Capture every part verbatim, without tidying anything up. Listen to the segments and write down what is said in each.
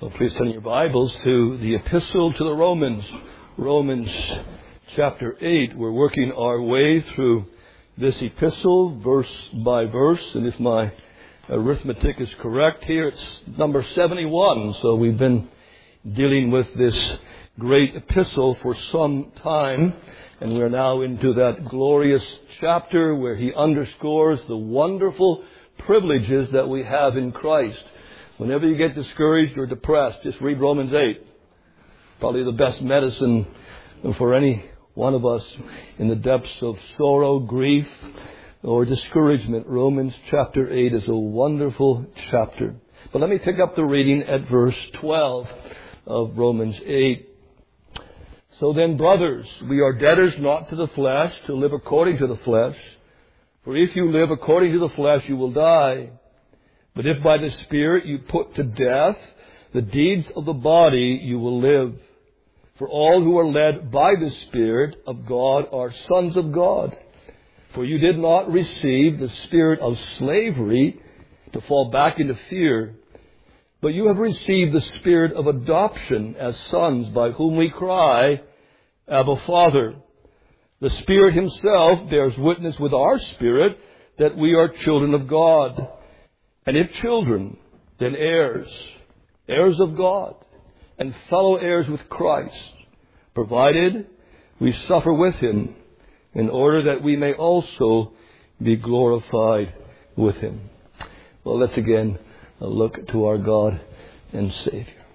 So please turn your Bibles to the Epistle to the Romans, Romans chapter eight. We're working our way through this epistle verse by verse, and if my arithmetic is correct here, it's number seventy-one. So we've been dealing with this great epistle for some time, and we're now into that glorious chapter where he underscores the wonderful privileges that we have in Christ. Whenever you get discouraged or depressed, just read Romans eight. Probably the best medicine for any one of us in the depths of sorrow, grief, or discouragement. Romans chapter eight is a wonderful chapter. But let me pick up the reading at verse twelve of Romans eight. So then, brothers, we are debtors not to the flesh, to live according to the flesh. For if you live according to the flesh, you will die. But if by the Spirit you put to death the deeds of the body, you will live. For all who are led by the Spirit of God are sons of God. For you did not receive the spirit of slavery to fall back into fear, but you have received the spirit of adoption as sons, by whom we cry, Abba, Father. The Spirit Himself bears witness with our spirit that we are children of God. And if children, then heirs, heirs of God, and fellow heirs with Christ, provided we suffer with Him, in order that we may also be glorified with Him. Well, let's again look to our God and Savior.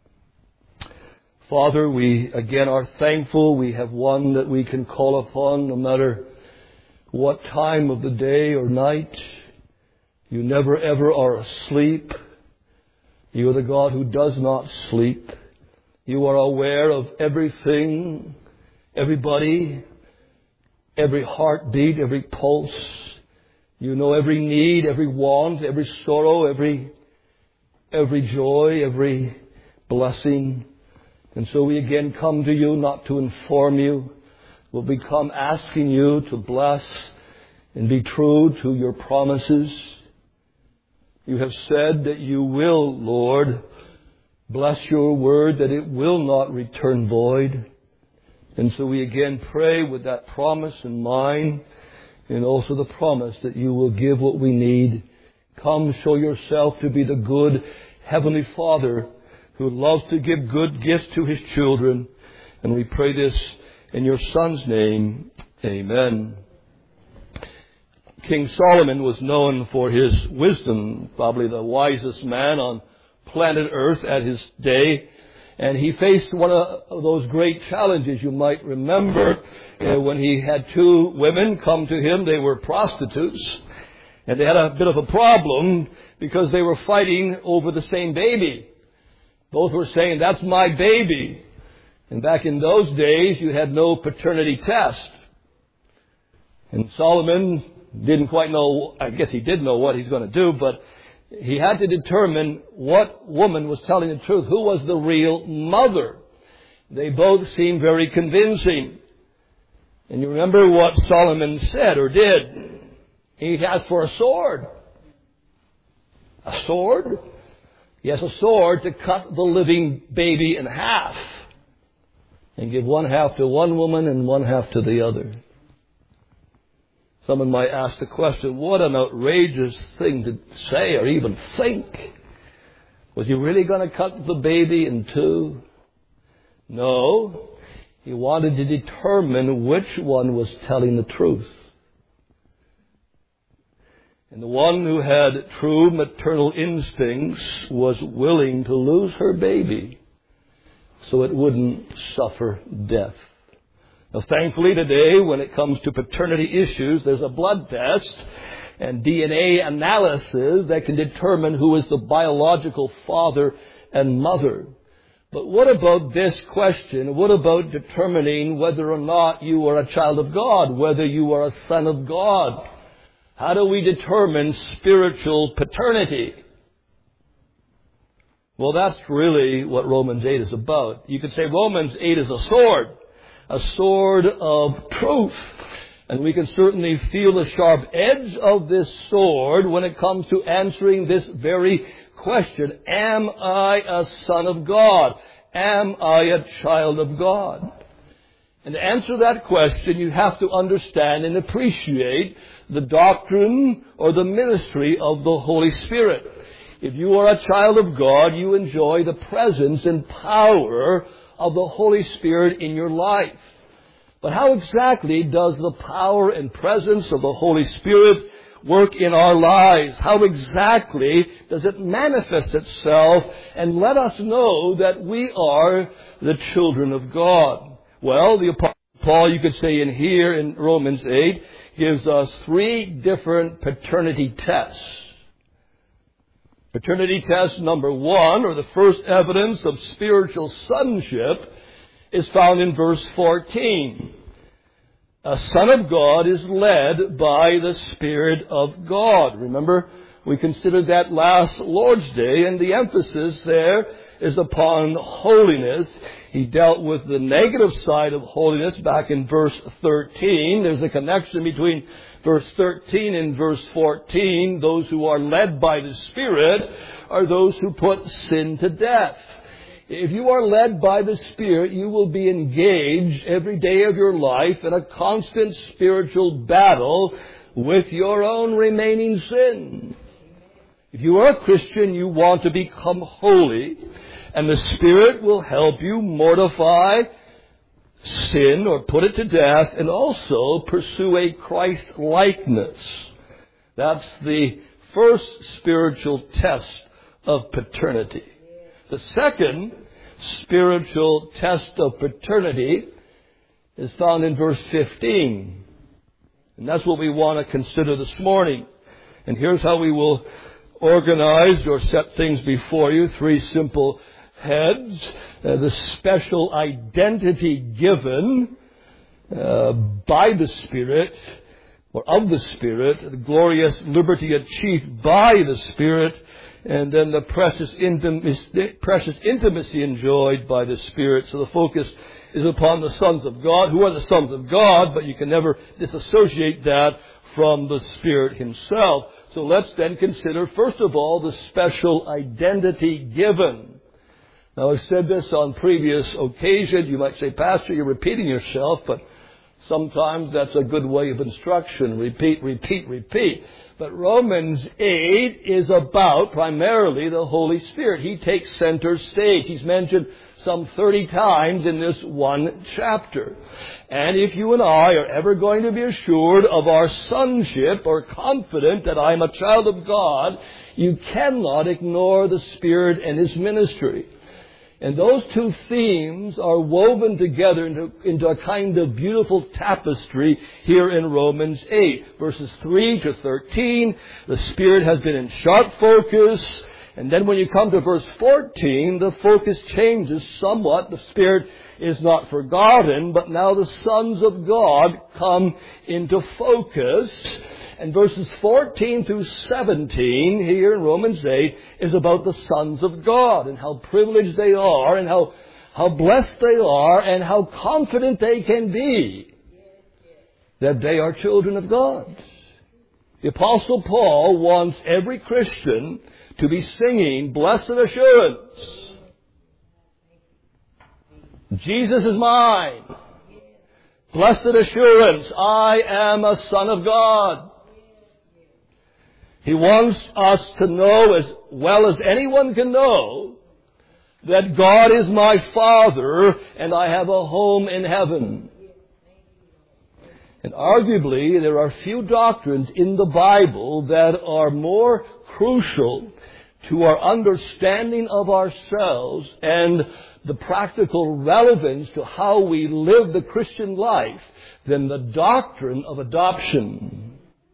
Father, we again are thankful we have one that we can call upon no matter what time of the day or night. You never ever are asleep. You are the God who does not sleep. You are aware of everything, everybody, every heartbeat, every pulse. You know every need, every want, every sorrow, every every joy, every blessing. And so we again come to you not to inform you. We'll become asking you to bless and be true to your promises. You have said that you will, Lord, bless your word, that it will not return void. And so we again pray with that promise in mind, and also the promise that you will give what we need. Come, show yourself to be the good Heavenly Father who loves to give good gifts to His children. And we pray this in your Son's name. Amen. King Solomon was known for his wisdom, probably the wisest man on planet Earth at his day. And he faced one of those great challenges you might remember uh, when he had two women come to him. They were prostitutes. And they had a bit of a problem because they were fighting over the same baby. Both were saying, that's my baby. And back in those days, you had no paternity test. And Solomon didn't quite know, I guess he did know what he's going to do, but he had to determine what woman was telling the truth, who was the real mother. They both seemed very convincing. And you remember what Solomon said or did? He asked for a sword. A sword? Yes, a sword to cut the living baby in half and give one half to one woman and one half to the other. Someone might ask the question, what an outrageous thing to say or even think. Was he really going to cut the baby in two? No. He wanted to determine which one was telling the truth. And the one who had true maternal instincts was willing to lose her baby so it wouldn't suffer death. Now, thankfully today, when it comes to paternity issues, there's a blood test and D N A analysis that can determine who is the biological father and mother. But what about this question? What about determining whether or not you are a child of God, whether you are a son of God? How do we determine spiritual paternity? Well, that's really what Romans eight is about. You could say Romans eight is a sword. A sword of truth. And we can certainly feel the sharp edge of this sword when it comes to answering this very question. Am I a son of God? Am I a child of God? And to answer that question, you have to understand and appreciate the doctrine or the ministry of the Holy Spirit. If you are a child of God, you enjoy the presence and power of the Holy Spirit in your life. But how exactly does the power and presence of the Holy Spirit work in our lives? How exactly does it manifest itself and let us know that we are the children of God? Well, the Apostle Paul, you could say in here in Romans eight, gives us three different paternity tests. Paternity test number one, or the first evidence of spiritual sonship, is found in verse fourteen. A son of God is led by the Spirit of God. Remember, we considered that last Lord's Day, and the emphasis there is upon holiness. He dealt with the negative side of holiness back in verse thirteen. There's a connection between verse thirteen and verse fourteen. Those who are led by the Spirit are those who put sin to death. If you are led by the Spirit, you will be engaged every day of your life in a constant spiritual battle with your own remaining sin. If you are a Christian, you want to become holy, and the Spirit will help you mortify sin or put it to death and also pursue a Christ-likeness. That's the first spiritual test of paternity. The second spiritual test of paternity is found in verse fifteen. And that's what we want to consider this morning. And here's how we will organize or set things before you. Three simple heads. Uh, the special identity given uh, by the Spirit or of the Spirit. The glorious liberty achieved by the Spirit. And then the precious intimacy, precious intimacy enjoyed by the Spirit. So the focus is upon the sons of God, who are the sons of God, but you can never disassociate that from the Spirit Himself. So let's then consider, first of all, the special identity given. Now, I've said this on previous occasions. You might say, Pastor, you're repeating yourself, but sometimes that's a good way of instruction. Repeat, repeat, repeat. But Romans eight is about primarily the Holy Spirit. He takes center stage. He's mentioned some thirty times in this one chapter. And if you and I are ever going to be assured of our sonship or confident that I am a child of God, you cannot ignore the Spirit and His ministry. And those two themes are woven together into, into a kind of beautiful tapestry here in Romans eight. Verses three to thirteen, the Spirit has been in sharp focus. And then when you come to verse fourteen, the focus changes somewhat. The Spirit is not forgotten, but now the sons of God come into focus. And verses fourteen through seventeen here in Romans eight is about the sons of God and how privileged they are and how, how blessed they are and how confident they can be that they are children of God. The Apostle Paul wants every Christian to be singing, "Blessed assurance, Jesus is mine. Blessed assurance, I am a son of God." He wants us to know as well as anyone can know that God is my Father and I have a home in heaven. And arguably, there are few doctrines in the Bible that are more crucial to our understanding of ourselves and the practical relevance to how we live the Christian life than the doctrine of adoption.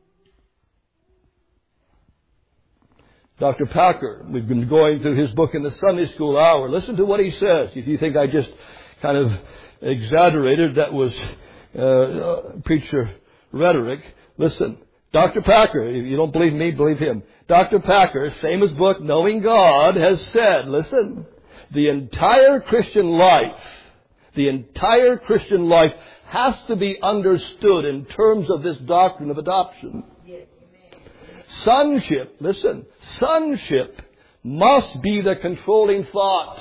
Doctor Packer, we've been going through his book in the Sunday School Hour. Listen to what he says. If you think I just kind of exaggerated, that was uh, preacher rhetoric. Listen, Doctor Packer, if you don't believe me, believe him. Doctor Packer's famous book, Knowing God, has said, listen, the entire Christian life, the entire Christian life has to be understood in terms of this doctrine of adoption. Sonship, listen, sonship must be the controlling thought.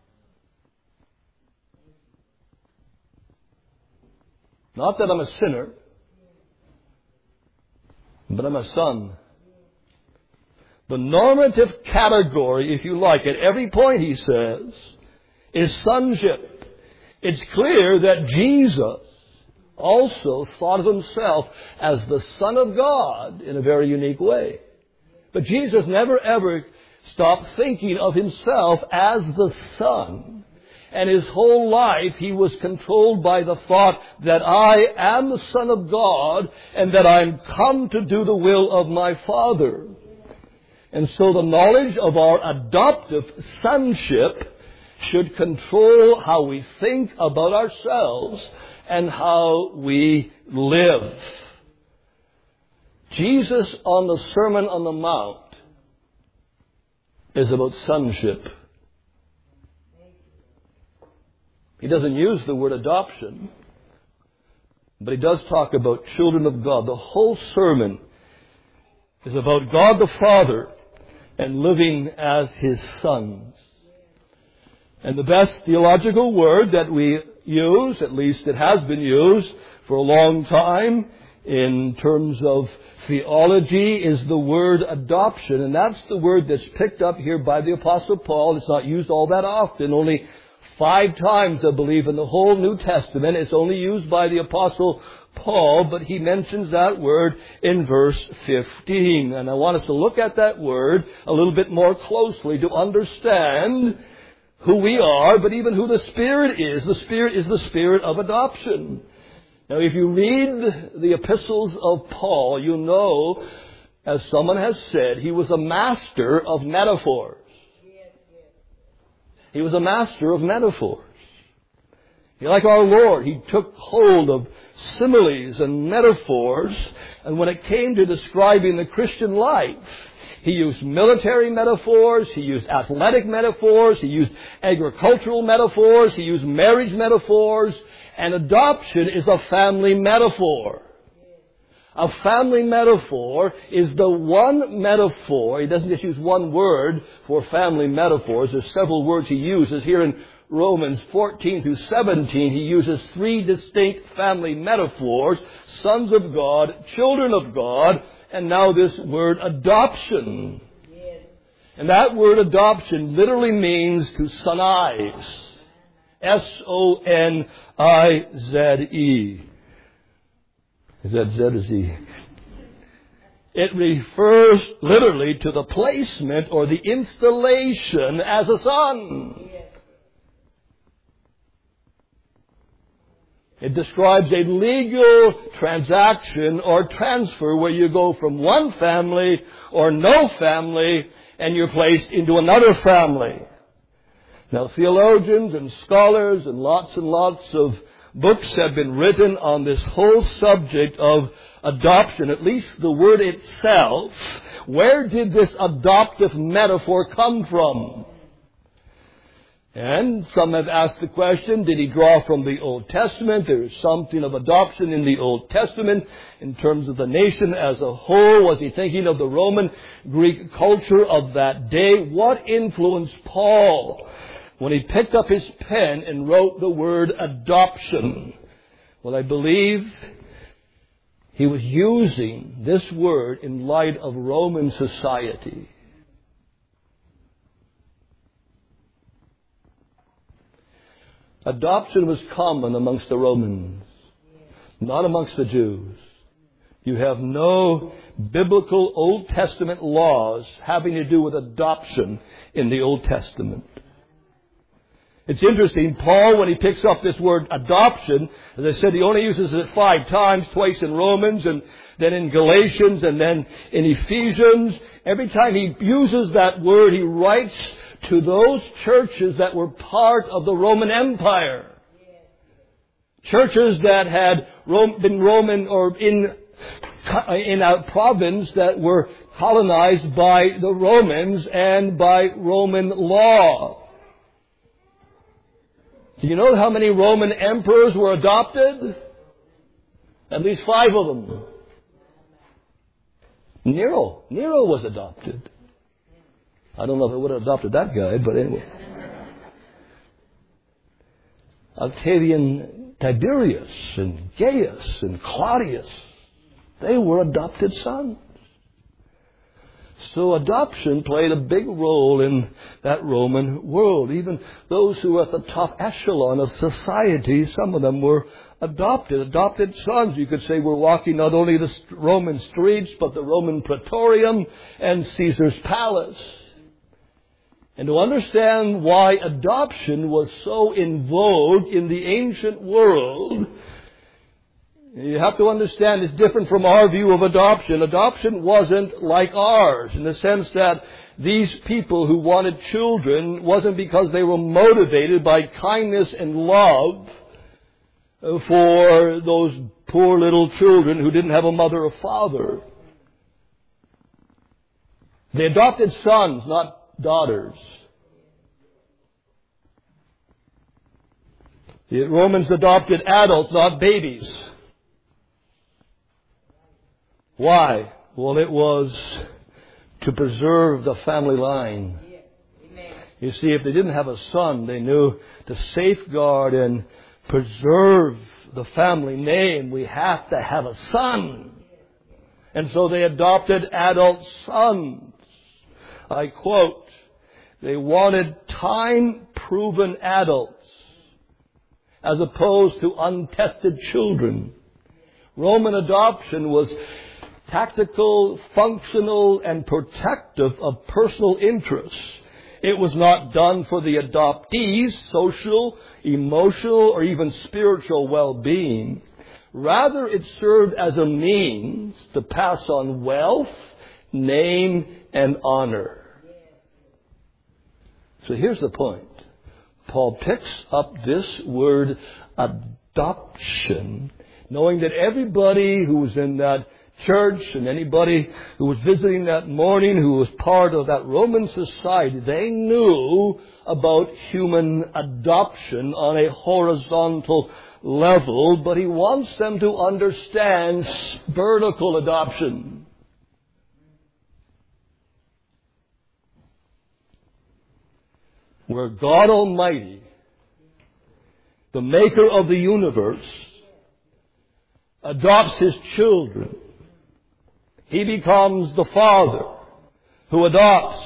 Not that I'm a sinner, but I'm a son. The normative category, if you like, at every point, he says, is sonship. It's clear that Jesus also thought of himself as the Son of God in a very unique way. But Jesus never ever stopped thinking of himself as the Son. And his whole life he was controlled by the thought that I am the Son of God and that I'm come to do the will of my Father. And so the knowledge of our adoptive sonship should control how we think about ourselves and how we live. Jesus on the Sermon on the Mount is about sonship. He doesn't use the word adoption, but he does talk about children of God. The whole sermon is about God the Father and living as his sons. And the best theological word that we use, at least it has been used for a long time in terms of theology, is the word adoption. And that's the word that's picked up here by the Apostle Paul. It's not used all that often. Only five times, I believe, in the whole New Testament. It's only used by the Apostle Paul, but he mentions that word in verse fifteen. And I want us to look at that word a little bit more closely to understand who we are, but even who the Spirit is. The Spirit is the Spirit of adoption. Now, if you read the epistles of Paul, you know, as someone has said, he was a master of metaphors. He was a master of metaphors. Like our Lord, he took hold of similes and metaphors, and when it came to describing the Christian life, he used military metaphors, he used athletic metaphors, he used agricultural metaphors, he used marriage metaphors, and adoption is a family metaphor. A family metaphor is the one metaphor. He doesn't just use one word for family metaphors. There's several words he uses. Here in Romans fourteen through seventeen, he uses three distinct family metaphors: sons of God, children of God, and now this word adoption. Yes. And that word adoption literally means to sonize. S O N I Z E. Is that Z or Z? It refers literally to the placement or the installation as a son. Yes. It describes a legal transaction or transfer where you go from one family or no family and you're placed into another family. Now, theologians and scholars and lots and lots of books have been written on this whole subject of adoption, at least the word itself. Where did this adoptive metaphor come from? And some have asked the question, did he draw from the Old Testament? There is something of adoption in the Old Testament in terms of the nation as a whole. Was he thinking of the Roman Greek culture of that day? What influenced Paul when he picked up his pen and wrote the word adoption? Well, I believe he was using this word in light of Roman society. Adoption was common amongst the Romans, not amongst the Jews. You have no biblical Old Testament laws having to do with adoption in the Old Testament. It's interesting, Paul, when he picks up this word adoption, as I said, he only uses it five times, twice in Romans and then in Galatians and then in Ephesians. Every time he uses that word, he writes to those churches that were part of the Roman Empire. Churches that had been Roman or in, in a province that were colonized by the Romans and by Roman law. Do you know how many Roman emperors were adopted? At least five of them. Nero. Nero was adopted. I don't know if I would have adopted that guy, but anyway. Octavian Tiberius and Gaius and Claudius, they were adopted sons. So adoption played a big role in that Roman world. Even those who were at the top echelon of society, some of them were adopted, adopted sons. You could say were walking not only the Roman streets, but the Roman Praetorium and Caesar's palace. And to understand why adoption was so in vogue in the ancient world, you have to understand it's different from our view of adoption. Adoption wasn't like ours in the sense that these people who wanted children wasn't because they were motivated by kindness and love for those poor little children who didn't have a mother or father. They adopted sons, not daughters. The Romans adopted adults, not babies. Why? Well, it was to preserve the family line. You see, if they didn't have a son, they knew to safeguard and preserve the family name, we have to have a son. And so they adopted adult sons. I quote, they wanted time-proven adults as opposed to untested children. Roman adoption was tactical, functional, and protective of personal interests. It was not done for the adoptee's social, emotional, or even spiritual well-being. Rather, it served as a means to pass on wealth, name, and honor. So here's the point. Paul picks up this word adoption, knowing that everybody who was in that church and anybody who was visiting that morning who was part of that Roman society, they knew about human adoption on a horizontal level, but he wants them to understand vertical adoption. Where God Almighty, the maker of the universe, adopts His children. He becomes the Father who adopts.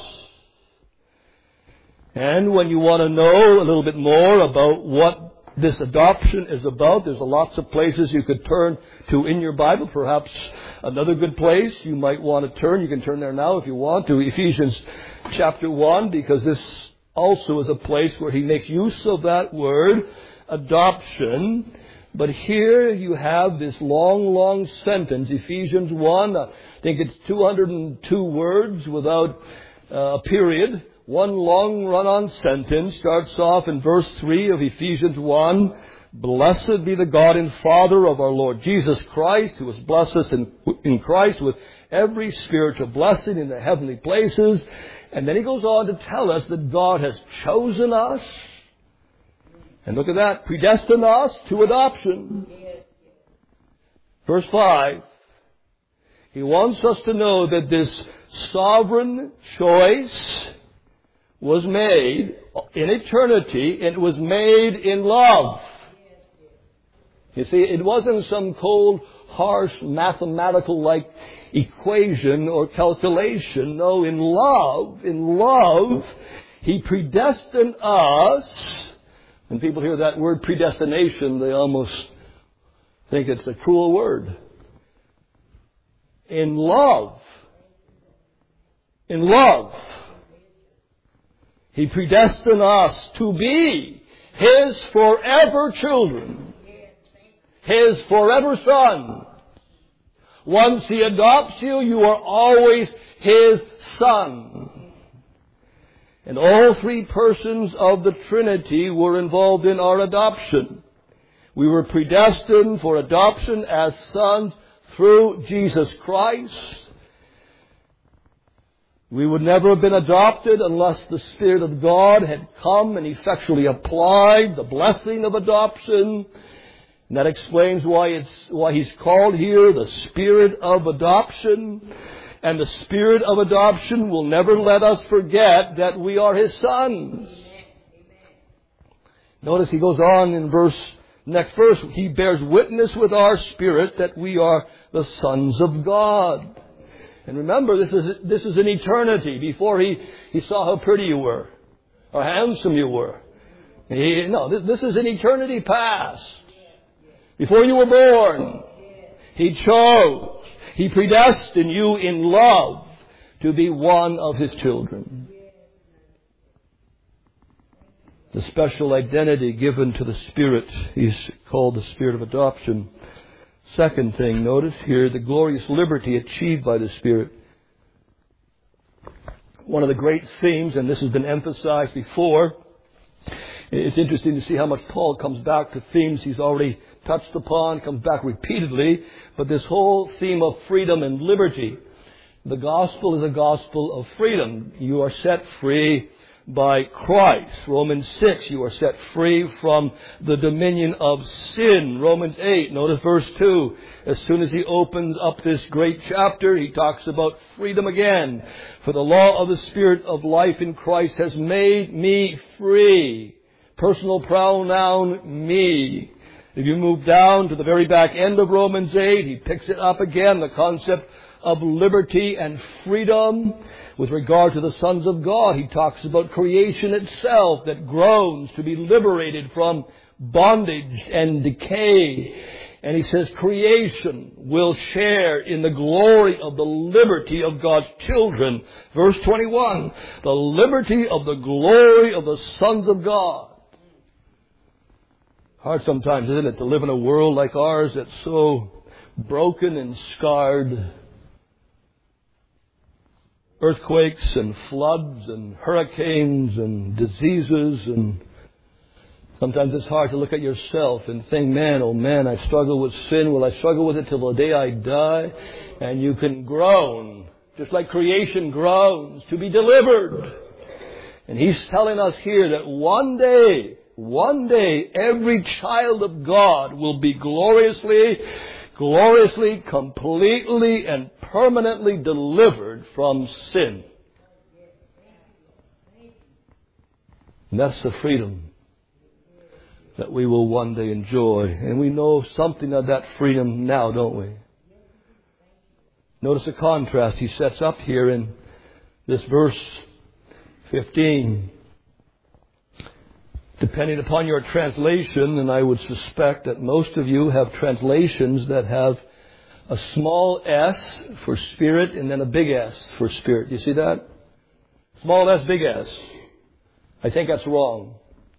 And when you want to know a little bit more about what this adoption is about, there's lots of places you could turn to in your Bible. Perhaps another good place you might want to turn, you can turn there now if you want, to Ephesians chapter one, because this also is a place where he makes use of that word, adoption. But here you have this long, long sentence, Ephesians one. I think it's two hundred two words without uh, a period. One long run-on sentence starts off in verse three of Ephesians one. Blessed be the God and Father of our Lord Jesus Christ, who has blessed us in, in Christ with every spiritual blessing in the heavenly places. And then he goes on to tell us that God has chosen us. And look at that, predestined us to adoption. Verse five. He wants us to know that this sovereign choice was made in eternity. It was made in love. You see, it wasn't some cold, harsh, mathematical-like equation or calculation. No, in love, in love, He predestined us. When people hear that word predestination, they almost think it's a cruel word. In love, in love, He predestined us to be His forever children, His forever son. Once He adopts you, you are always His son. And all three persons of the Trinity were involved in our adoption. We were predestined for adoption as sons through Jesus Christ. We would never have been adopted unless the Spirit of God had come and effectually applied the blessing of adoption. And that explains why it's why he's called here the Spirit of adoption. And the Spirit of adoption will never let us forget that we are His sons. Notice he goes on in verse, next verse, He bears witness with our spirit that we are the sons of God. And remember, this is this is an eternity. Before he, he saw how pretty you were, how handsome you were. He, no, this, this is an eternity past. Before you were born, He chose, He predestined you in love to be one of His children. The special identity given to the Spirit is called the Spirit of adoption. Second thing, notice here, the glorious liberty achieved by the Spirit. One of the great themes, and this has been emphasized before, it's interesting to see how much Paul comes back to themes he's already touched upon, comes back repeatedly, but this whole theme of freedom and liberty. The gospel is a gospel of freedom. You are set free by Christ. Romans six, you are set free from the dominion of sin. Romans eight, notice verse two. As soon as he opens up this great chapter, he talks about freedom again. For the law of the Spirit of life in Christ has made me free. Personal pronoun, me. If you move down to the very back end of Romans eight, he picks it up again, the concept of liberty and freedom. With regard to the sons of God, he talks about creation itself that groans to be liberated from bondage and decay. And he says creation will share in the glory of the liberty of God's children. Verse twenty-one, the liberty of the glory of the sons of God. Hard sometimes, isn't it, to live in a world like ours that's so broken and scarred. Earthquakes and floods and hurricanes and diseases, and sometimes it's hard to look at yourself and think, man, oh man, I struggle with sin. Will I struggle with it till the day I die? And you can groan, just like creation groans, to be delivered. And he's telling us here that one day, one day, every child of God will be gloriously gloriously, completely, and permanently delivered from sin. And that's the freedom that we will one day enjoy. And we know something of that freedom now, don't we? Notice the contrast he sets up here in this verse fifteen. Depending upon your translation, and I would suspect that most of you have translations that have a small s for spirit and then a big S for spirit. You see that? Small s, big S. I think that's wrong.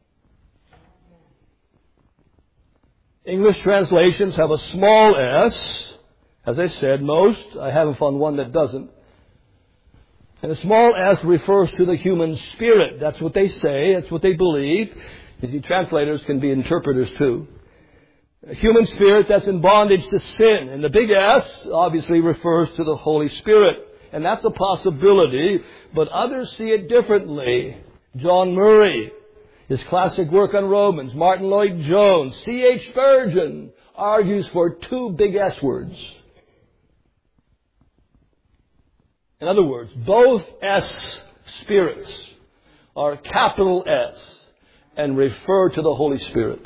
English translations have a small s. As I said, most. I haven't found one that doesn't. And the small s refers to the human spirit. That's what they say. That's what they believe. The translators can be interpreters too. A human spirit that's in bondage to sin. And the big S obviously refers to the Holy Spirit. And that's a possibility, but others see it differently. John Murray, his classic work on Romans, Martin Lloyd-Jones, C H Spurgeon argues for two big S words. In other words, both S spirits are capital S and refer to the Holy Spirit.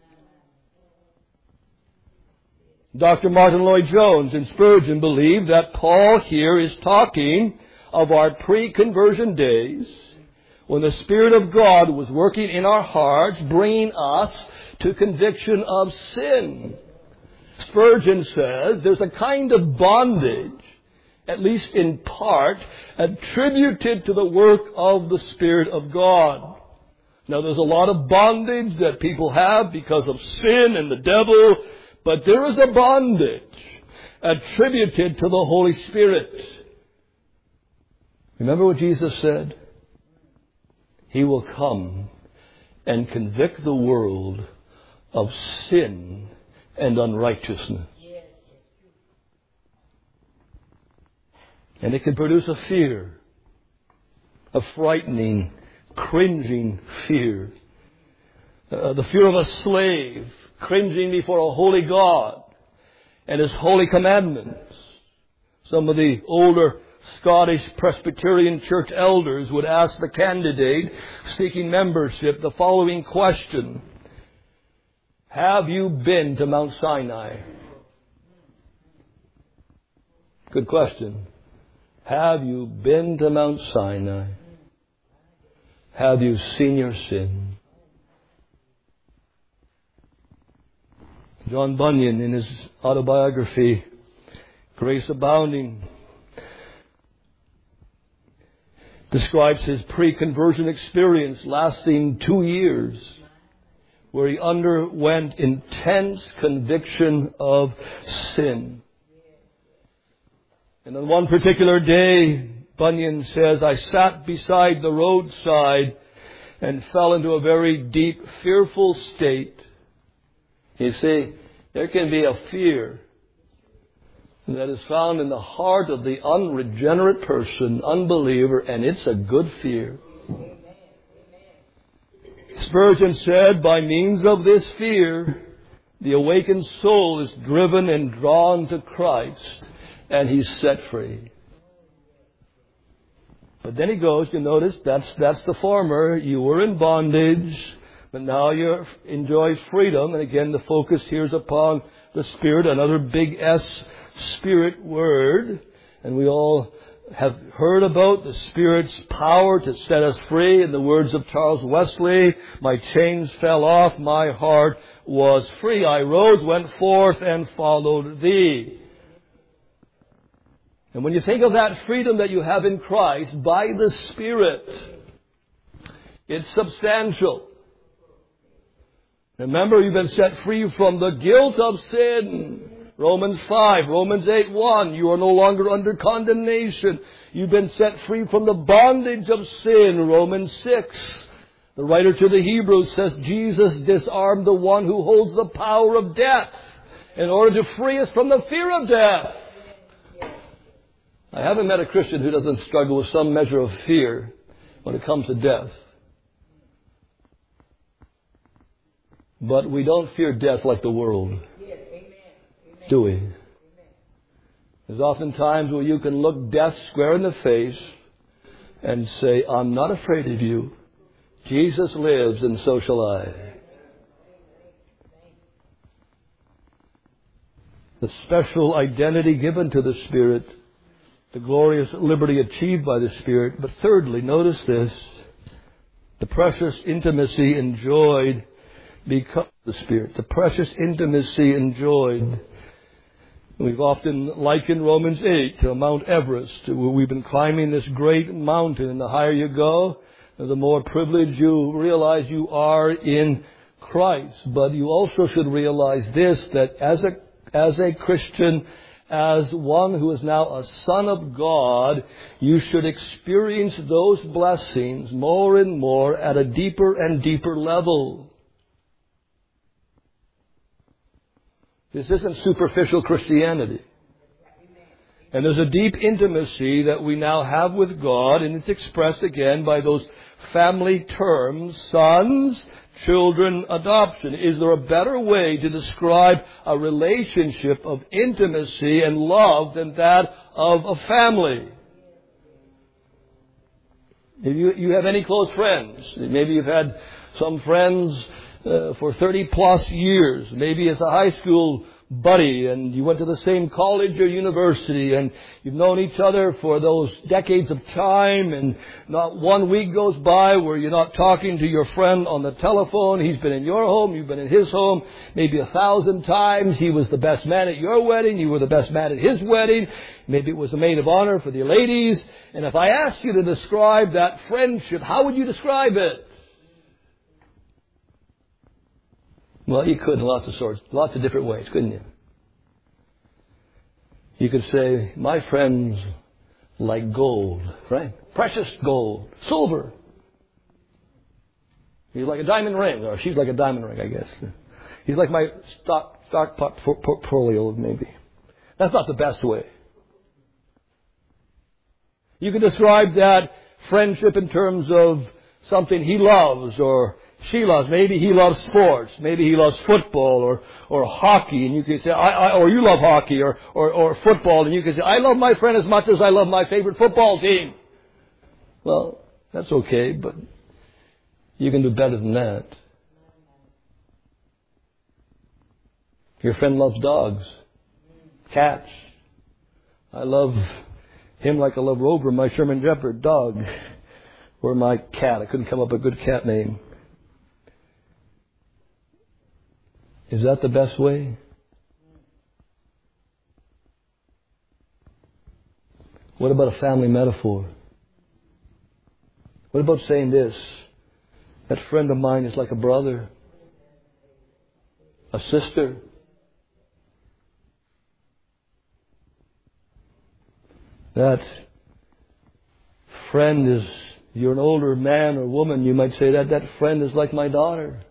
Doctor Martin Lloyd-Jones and Spurgeon believe that Paul here is talking of our pre-conversion days when the Spirit of God was working in our hearts, bringing us to conviction of sin. Spurgeon says there's a kind of bondage, at least in part, attributed to the work of the Spirit of God. Now, there's a lot of bondage that people have because of sin and the devil, but there is a bondage attributed to the Holy Spirit. Remember what Jesus said? He will come and convict the world of sin and unrighteousness. And it can produce a fear, a frightening, cringing fear. uh, the fear of a slave, cringing before a holy God and His holy commandments. Some of the older Scottish Presbyterian church elders would ask the candidate seeking membership the following question: have you been to Mount Sinai? Good question. Have you been to Mount Sinai? Have you seen your sin? John Bunyan, in his autobiography, Grace Abounding, describes his pre-conversion experience lasting two years, where he underwent intense conviction of sin. And on one particular day, Bunyan says, I sat beside the roadside and fell into a very deep, fearful state. You see, there can be a fear that is found in the heart of the unregenerate person, unbeliever, and it's a good fear. Spurgeon said, by means of this fear, the awakened soul is driven and drawn to Christ, and he's set free. But then he goes, you notice, that's that's the former. You were in bondage, but now you enjoy freedom. And again, the focus here is upon the Spirit, another big S, Spirit word. And we all have heard about the Spirit's power to set us free. In the words of Charles Wesley, my chains fell off, my heart was free. I rose, went forth, and followed thee. And when you think of that freedom that you have in Christ by the Spirit, it's substantial. Remember, you've been set free from the guilt of sin. Romans five, Romans eight one, you are no longer under condemnation. You've been set free from the bondage of sin. Romans six, the writer to the Hebrews says, Jesus disarmed the one who holds the power of death in order to free us from the fear of death. I haven't met a Christian who doesn't struggle with some measure of fear when it comes to death. But we don't fear death like the world, do we? There's often times where you can look death square in the face and say, I'm not afraid of you. Jesus lives, and so shall I. The special identity given to the Spirit, the glorious liberty achieved by the Spirit. But thirdly, notice this, the precious intimacy enjoyed because of the Spirit. The precious intimacy enjoyed. We've often likened Romans eight to Mount Everest. We've been climbing this great mountain, and the higher you go, the more privileged you realize you are in Christ. But you also should realize this, that as a, as a Christian, as one who is now a son of God, you should experience those blessings more and more at a deeper and deeper level. This isn't superficial Christianity. And there's a deep intimacy that we now have with God, and it's expressed again by those family terms, sons, children, adoption. Is there a better way to describe a relationship of intimacy and love than that of a family? If you, you have any close friends, maybe you've had some friends uh, for thirty plus years, maybe it's a high school buddy, and you went to the same college or university, and you've known each other for those decades of time, and not one week goes by where you're not talking to your friend on the telephone. He's been in your home, you've been in his home maybe a thousand times. He was the best man at your wedding, you were the best man at his wedding. Maybe it was a maid of honor for the ladies. And if I asked you to describe that friendship, how would you describe it? Well, you could in lots of sorts, lots of different ways, couldn't you? You could say, my friend's like gold, right? Precious gold, silver. He's like a diamond ring, or she's like a diamond ring, I guess. He's like my stock, stock portfolio, maybe. That's not the best way. You could describe that friendship in terms of something he loves, or she loves. Maybe he loves sports. Maybe he loves football or, or hockey. And you can say, I, I, or you love hockey or, or, or football. And you can say, I love my friend as much as I love my favorite football team. Well, that's okay, but you can do better than that. Your friend loves dogs, cats. I love him like I love Rover, my Sherman Shepherd dog, or my cat. I couldn't come up with a good cat name. Is that the best way? What about a family metaphor? What about saying this? That friend of mine is like a brother, a sister. That friend is, if you're an older man or woman, you might say that that friend is like my daughter,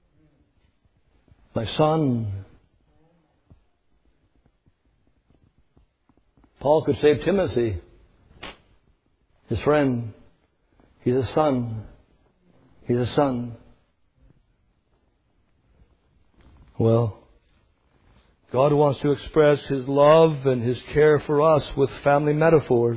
my son. Paul could say of Timothy, his friend, he's a son. He's a son. Well, God wants to express His love and His care for us with family metaphors.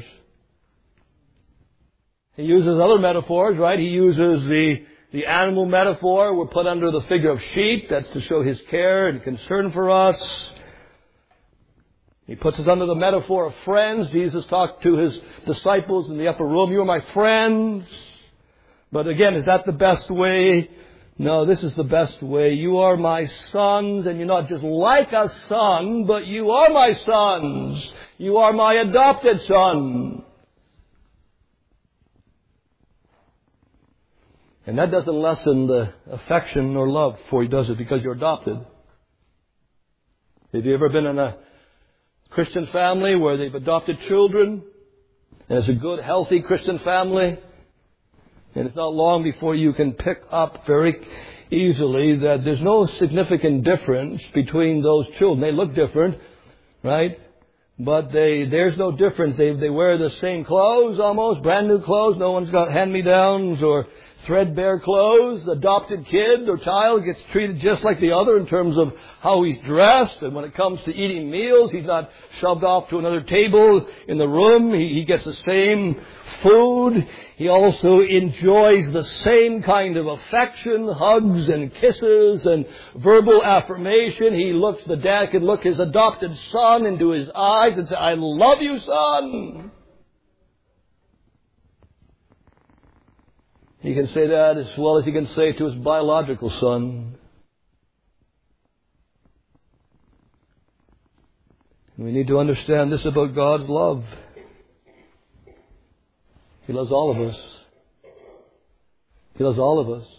He uses other metaphors, right? He uses the, the animal metaphor. We're put under the figure of sheep. That's to show His care and concern for us. He puts us under the metaphor of friends. Jesus talked to His disciples in the upper room. You are my friends. But again, is that the best way? No, this is the best way. You are my sons, and you're not just like a son, but you are my sons. You are my adopted son. And that doesn't lessen the affection or love for you, does it? Because you're adopted. Have you ever been in a Christian family where they've adopted children, and it's a good, healthy Christian family? And it's not long before you can pick up very easily that there's no significant difference between those children. They look different, right? But they there's no difference. They they wear the same clothes almost, brand new clothes. No one's got hand-me-downs or threadbare clothes. The adopted kid or child gets treated just like the other in terms of how he's dressed. And when it comes to eating meals, he's not shoved off to another table in the room. He, he gets the same food. He also enjoys the same kind of affection, hugs and kisses and verbal affirmation. He looks, the dad can look his adopted son into his eyes and say, I love you, son. He can say that as well as he can say it to his biological son. We need to understand this about God's love. He loves all of us. He loves all of us.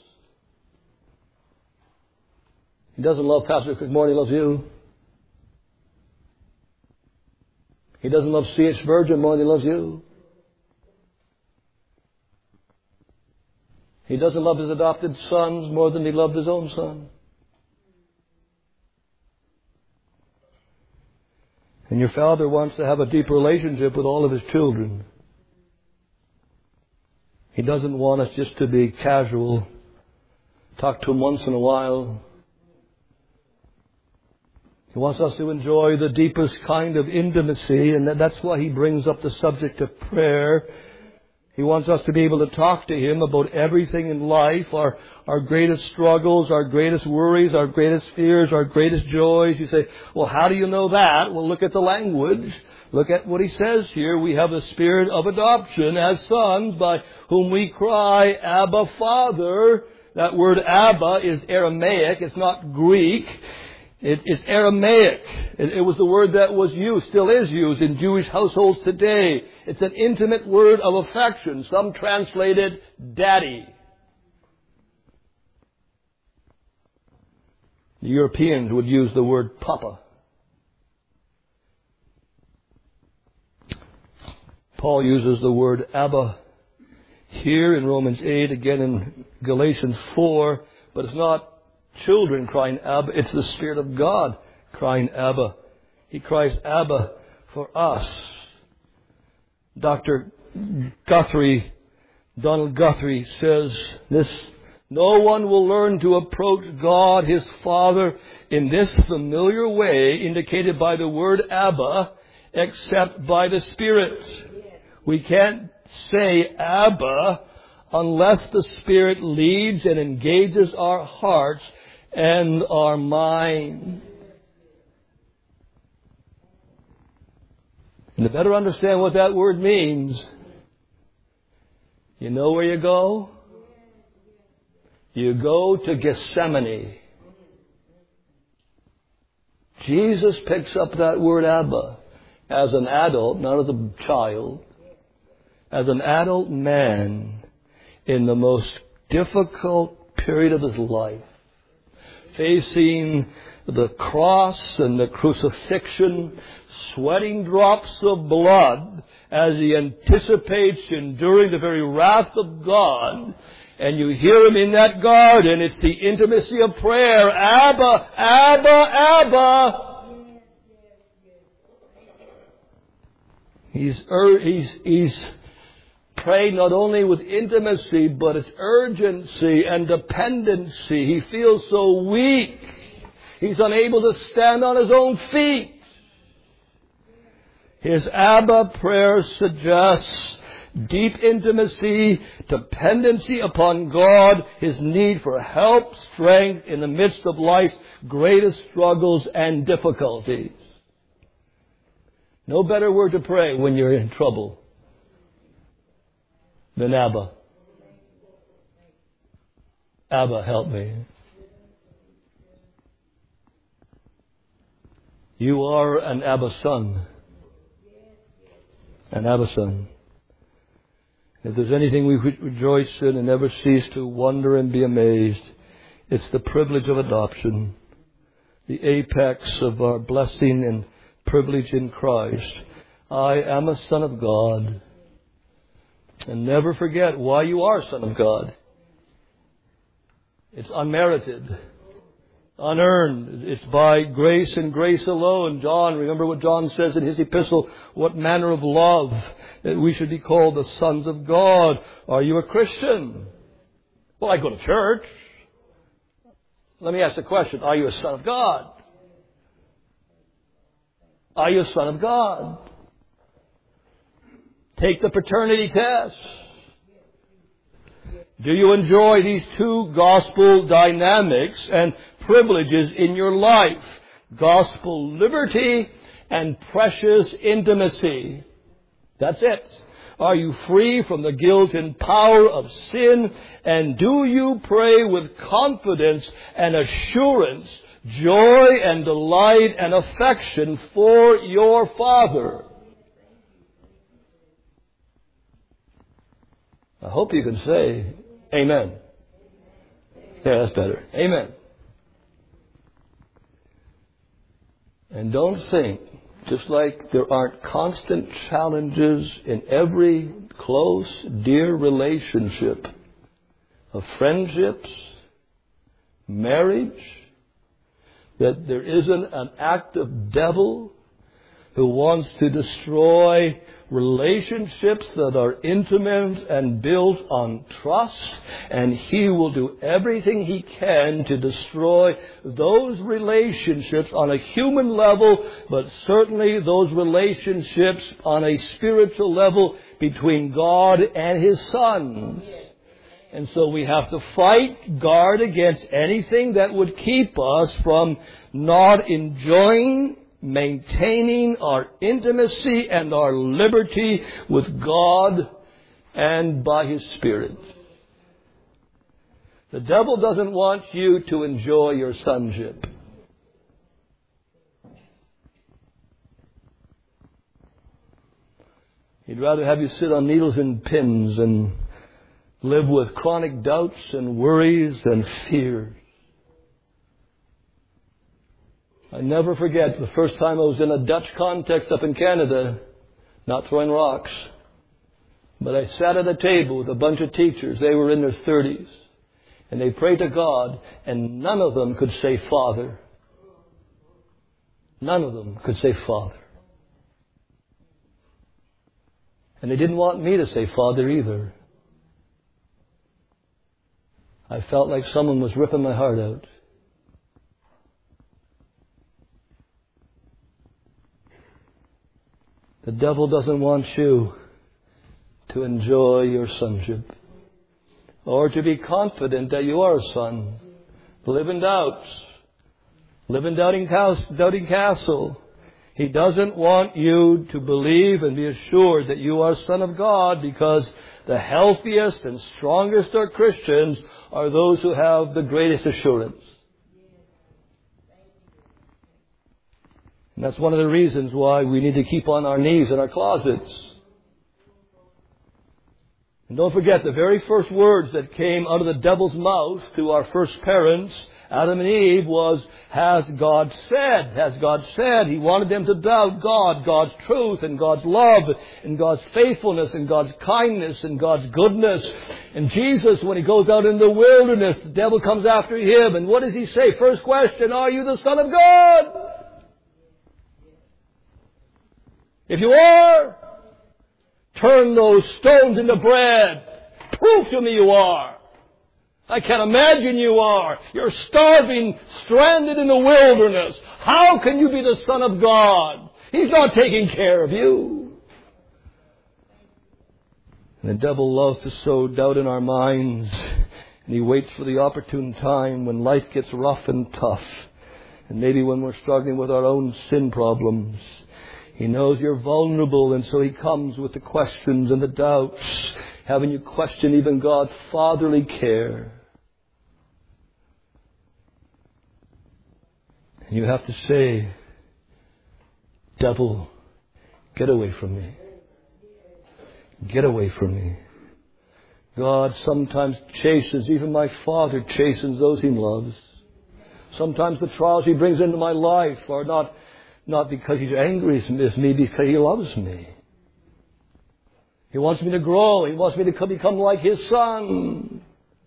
He doesn't love Pastor Chris more than He loves you. He doesn't love C H Spurgeon more than He loves you. He doesn't love His adopted sons more than He loved His own son. And your Father wants to have a deep relationship with all of His children. He doesn't want us just to be casual, talk to Him once in a while. He wants us to enjoy the deepest kind of intimacy, and that's why He brings up the subject of prayer. He wants us to be able to talk to Him about everything in life, our, our greatest struggles, our greatest worries, our greatest fears, our greatest joys. You say, well, how do you know that? Well, look at the language. Look at what He says here. We have the spirit of adoption as sons by whom we cry, Abba, Father. That word Abba is Aramaic. It's not Greek. It, it's Aramaic. It, it was the word that was used, still is used in Jewish households today. It's an intimate word of affection. Some translate it daddy. The Europeans would use the word papa. Paul uses the word Abba here in Romans eight, again in Galatians four, but it's not children crying Abba, it's the Spirit of God crying Abba. He cries Abba for us. Doctor Guthrie, Donald Guthrie says this No one will learn to approach God, his Father, in this familiar way indicated by the word Abba, except by the Spirit. We can't say Abba unless the Spirit leads and engages our hearts and our mind. And to better understand what that word means, you know where you go? You go to Gethsemane. Jesus picks up that word Abba as an adult, not as a child, as an adult man in the most difficult period of his life, facing the cross and the crucifixion, sweating drops of blood as he anticipates enduring the very wrath of God. And you hear him in that garden. It's the intimacy of prayer. Abba, Abba, Abba. He's, ur- he's, he's praying not only with intimacy, but it's urgency and dependency. He feels so weak. He's unable to stand on his own feet. His Abba prayer suggests deep intimacy, dependency upon God, his need for help, strength in the midst of life's greatest struggles and difficulties. No better word to pray when you're in trouble than Abba. Abba, help me. You are an Abba son. An Abba son. If there's anything we rejoice in and never cease to wonder and be amazed, it's the privilege of adoption, the apex of our blessing and privilege in Christ. I am a son of God. And never forget why you are a son of God. It's unmerited, unearned. It's by grace and grace alone. John, remember what John says in his epistle, what manner of love that we should be called the sons of God. Are you a Christian? Well, I go to church. Let me ask the question, are you a son of God? Are you a son of God? Take the paternity test. Do you enjoy these two gospel dynamics and privileges in your life? Gospel liberty and precious intimacy. That's it. Are you free from the guilt and power of sin? And do you pray with confidence and assurance, joy and delight and affection for your Father? I hope you can say amen. Yeah, that's better. Amen. And don't think, just like there aren't constant challenges in every close, dear relationship of friendships, marriage, that there isn't an active devil who wants to destroy relationships that are intimate and built on trust, and he will do everything he can to destroy those relationships on a human level, but certainly those relationships on a spiritual level between God and his sons. And so we have to fight, guard against anything that would keep us from not enjoying, maintaining our intimacy and our liberty with God and by his Spirit. The devil doesn't want you to enjoy your sonship. He'd rather have you sit on needles and pins and live with chronic doubts and worries and fears. I never forget the first time I was in a Dutch context up in Canada, not throwing rocks, but I sat at a table with a bunch of teachers. They were in their thirties, and they prayed to God, and none of them could say Father. None of them could say Father. And they didn't want me to say Father either. I felt like someone was ripping my heart out. The devil doesn't want you to enjoy your sonship or to be confident that you are a son. Live in doubts. Live in doubting, doubting castle. He doesn't want you to believe and be assured that you are a son of God, because the healthiest and strongest of Christians are those who have the greatest assurance. And that's one of the reasons why we need to keep on our knees in our closets. And don't forget, the very first words that came out of the devil's mouth to our first parents, Adam and Eve, was, has God said? Has God said? He wanted them to doubt God, God's truth, and God's love, and God's faithfulness, and God's kindness, and God's goodness. And Jesus, when He goes out in the wilderness, the devil comes after Him. And what does He say? First question, are you the Son of God? If you are, turn those stones into bread. Prove to me you are. I can't imagine you are. You're starving, stranded in the wilderness. How can you be the Son of God? He's not taking care of you. And the devil loves to sow doubt in our minds. And he waits for the opportune time when life gets rough and tough. And maybe when we're struggling with our own sin problems. He knows you're vulnerable, and so he comes with the questions and the doubts, having you question even God's fatherly care. And you have to say, devil, get away from me. Get away from me. God sometimes chastens, even my Father chastens those He loves. Sometimes the trials He brings into my life are not Not because He's angry with me, because He loves me. He wants me to grow. He wants me to become like His Son.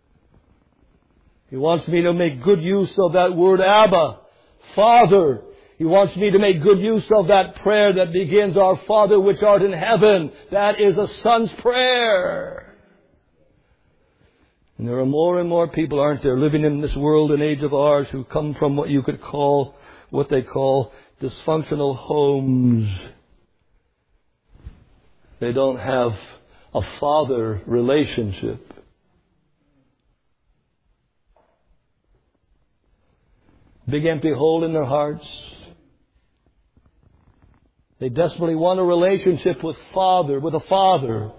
He wants me to make good use of that word Abba, Father. He wants me to make good use of that prayer that begins, Our Father which art in heaven. That is a son's prayer. And there are more and more people, aren't there, living in this world and age of ours who come from what you could call, what they call dysfunctional homes. They don't have a father relationship. Big empty hole in their hearts. They desperately want a relationship with Father, with a Father.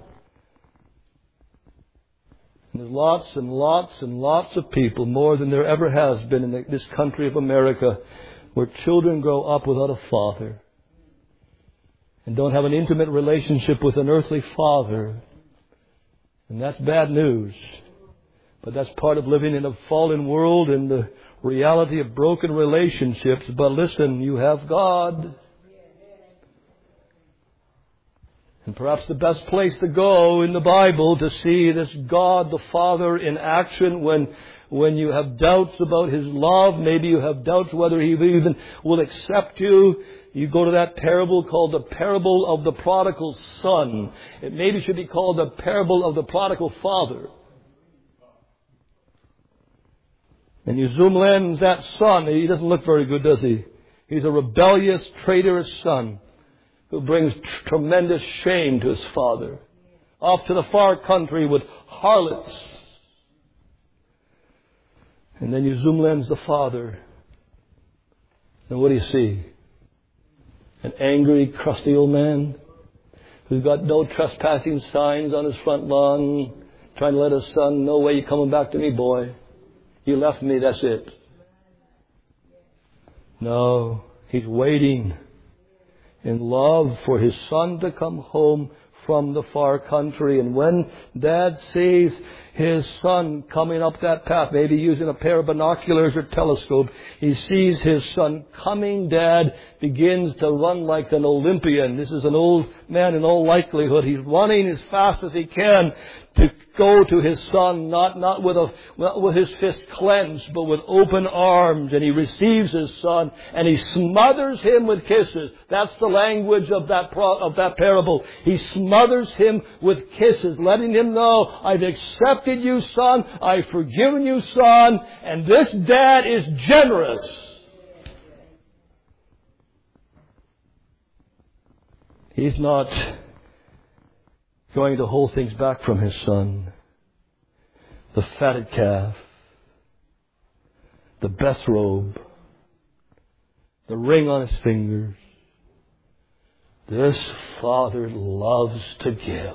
And there's lots and lots and lots of people, more than there ever has been in this country of America, where children grow up without a father and don't have an intimate relationship with an earthly father. And that's bad news. But that's part of living in a fallen world and the reality of broken relationships. But listen, you have God. And perhaps the best place to go in the Bible to see this God the Father in action when when you have doubts about His love, maybe you have doubts whether He even will accept you, you go to that parable called the parable of the prodigal son. It maybe should be called the parable of the prodigal father. And you zoom lens that son. He doesn't look very good, does he? He's a rebellious, traitorous son who brings tremendous shame to his father. Off to the far country with harlots. And then you zoom lens the father. And what do you see? An angry, crusty old man who's got no trespassing signs on his front lawn, trying to let his son, no way you're coming back to me, boy. You left me, that's it. No, he's waiting in love for his son to come home from the far country. And when Dad sees his son coming up that path, maybe using a pair of binoculars or telescope, he sees his son coming. Dad begins to run like an Olympian. This is an old man, in all likelihood, he's running as fast as he can to go to his son, not, not with a, with his fist clenched, but with open arms. And he receives his son and he smothers him with kisses. That's the language of that, pro, of that parable. He smothers him with kisses, letting him know, I've accepted you, son. I've forgiven you, son. And this dad is generous. He's not going to hold things back from his son. The fatted calf, the best robe, the ring on his fingers. This father loves to give.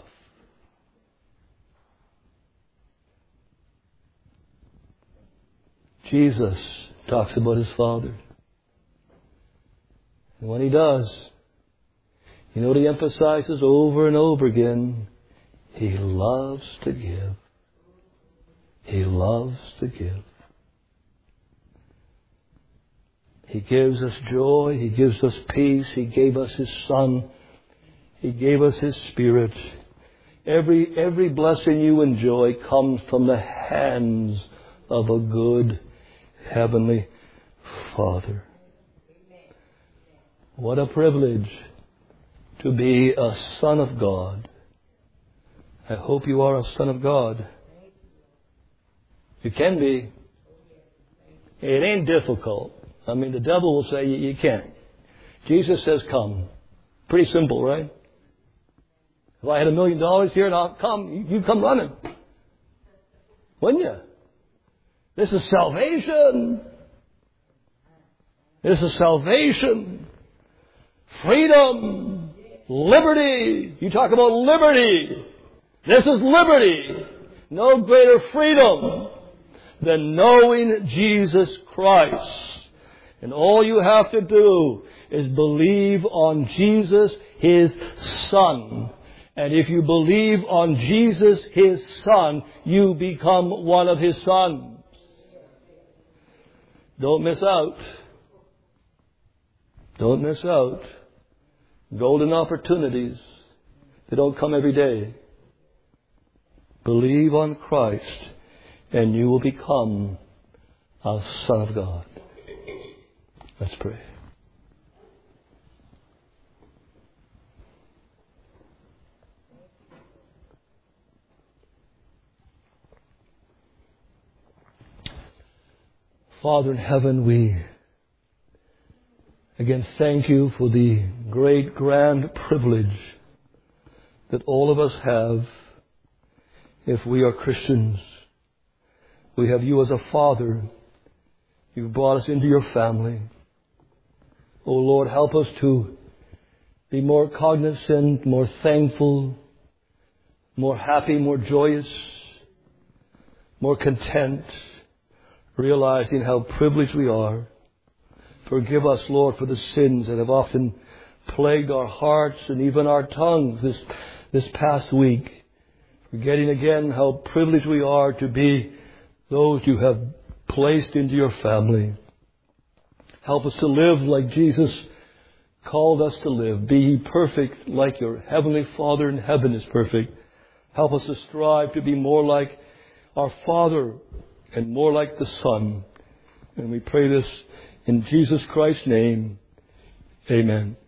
Jesus talks about his father. And when he does, you know what he emphasizes over and over again? He loves to give. He loves to give. He gives us joy. He gives us peace. He gave us His Son. He gave us His Spirit. Every, every blessing you enjoy comes from the hands of a good Heavenly Father. What a privilege to be a son of God. I hope you are a son of God. You can be. It ain't difficult. I mean, the devil will say you, you can't. Jesus says come. Pretty simple, right? If I had a million dollars here and I'll come, you, you come running. Wouldn't you? This is salvation. This is salvation. Freedom. Liberty. You talk about liberty. This is liberty. No greater freedom than knowing Jesus Christ. And all you have to do is believe on Jesus, His Son. And if you believe on Jesus, His Son, you become one of His sons. Don't miss out. Don't miss out. Golden opportunities. They don't come every day. Believe on Christ and you will become a son of God. Let's pray. Father in heaven, we again thank you for the great, grand privilege that all of us have if we are Christians. We have you as a father. You've brought us into your family. Oh Lord, help us to be more cognizant, more thankful, more happy, more joyous, more content, realizing how privileged we are. Forgive us, Lord, for the sins that have often plagued our hearts and even our tongues this, this past week. Forgetting again how privileged we are to be those you have placed into your family. Help us to live like Jesus called us to live. Be ye perfect like your heavenly Father in heaven is perfect. Help us to strive to be more like our Father and more like the Son. And we pray this in Jesus Christ's name. Amen.